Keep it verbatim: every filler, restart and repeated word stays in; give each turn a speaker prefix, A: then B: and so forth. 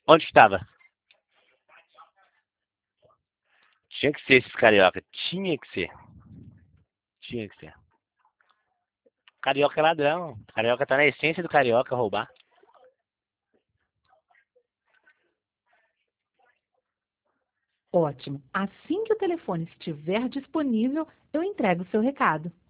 A: Onde que tava? Tinha que ser esses carioca. Tinha que ser. Tinha que ser. Carioca é ladrão. Carioca tá na essência do carioca roubar.
B: Ótimo. Assim que o telefone estiver disponível, eu entrego o seu recado.